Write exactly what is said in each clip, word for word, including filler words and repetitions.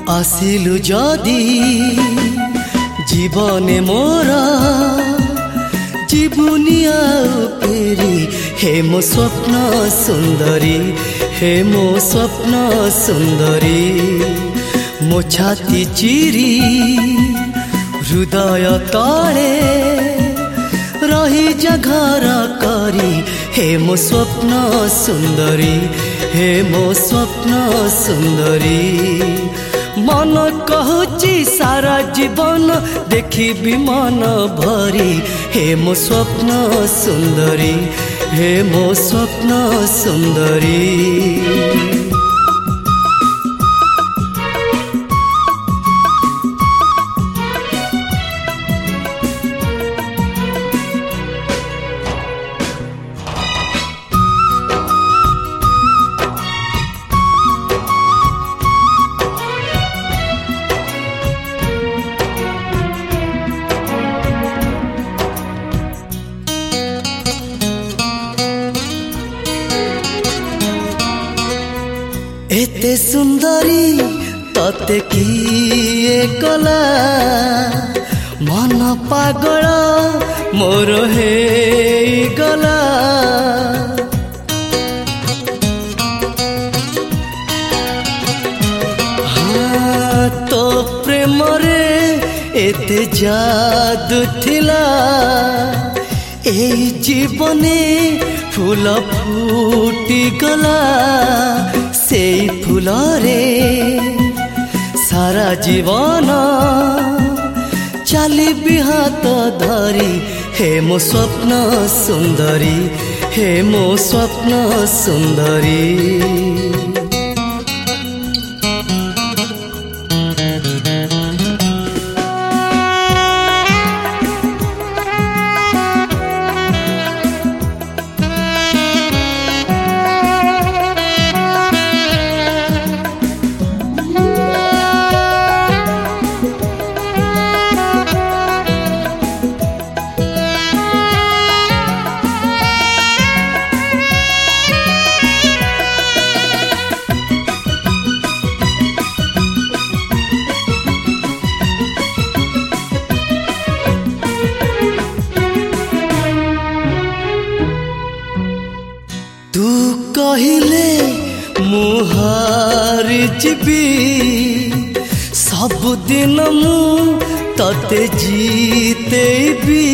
आसिलु जदि जीवने मोरा जीवनी आउ फेरी हे मो स्वप्न सुंदरी हे मो स्वप्न सुंदरी मो छाती चिरी हृदय तले रही घर करी हे मो स्वप्न सुंदरी हे मो स्वप्न सुंदरी मन कहूची सारा जीवन देखी मन भरी हे मो स्वप्न सुंदरी हे मो स्वप्न सुंदरी। एते सुंदरी तते किए कला मन पागल मोर हे गला हाँ तो प्रेम रे एते जादू थिला ए जीवने फूल फूटी गला से फूल रे सारा जीवन चली बिहात धरी हे मो स्वप्न सुंदरी हे मो स्वप्न सुंदरी। तू कहिले मुहार जीवी सब दिन मु तते जीतेबी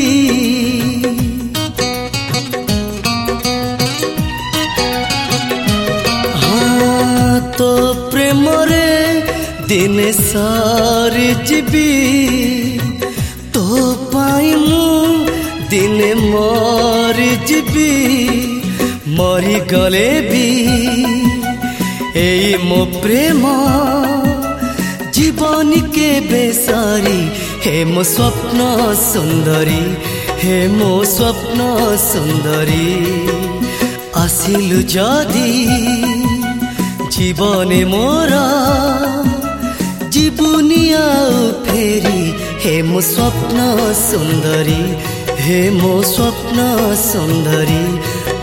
हाँ तो प्रेम रे दिन सारी जीवी तो पाई मु दिन मर जीवी मरी गले भी एई मो प्रेम जीवन के बेसारी हे मो स्वप्न सुंदरी हे मो स्वप्न सुंदरी आसिलु जदि जीवने मोरा जीवनी आउ फेरी हे मो स्वप्न सुंदरी हे मो स्वप्न सुंदरी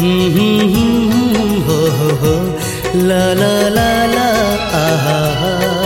हो हो हो ला ला ला ला आहा।